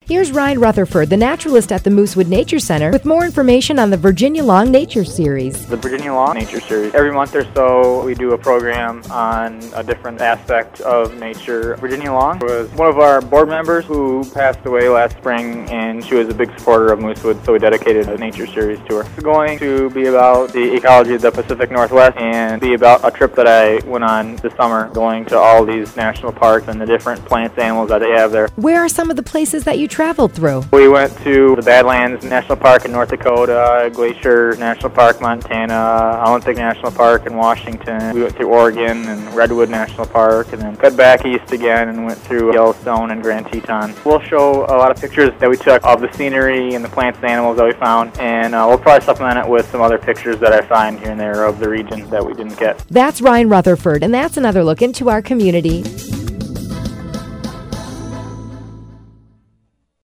Here's Ryan Rutherford, the naturalist at the Moosewood Nature Center, with more information on the Virginia Long Nature Series. The Virginia Long Nature Series. Every month or so, we do a program on a different aspect of nature. Virginia Long was one of our board members who passed away last spring, and she was a big supporter of Moosewood, so we dedicated a nature series to her. It's going to be about the ecology of the Pacific Northwest and be about a trip that I went on this summer, going to all these national parks and the different plants and animals that they have there. Where are some of the places that you traveled through? We went to the Badlands National Park in North Dakota, Glacier National Park, Montana, Olympic National Park in Washington. We went through Oregon and Redwood National Park, and then cut back east again and went through Yellowstone and Grand Teton. We'll show a lot of pictures that we took of the scenery and the plants and animals that we found, and we'll probably supplement it with some other pictures that I find here and there of the region that we didn't get. That's Ryan Rutherford, and that's another look into our community.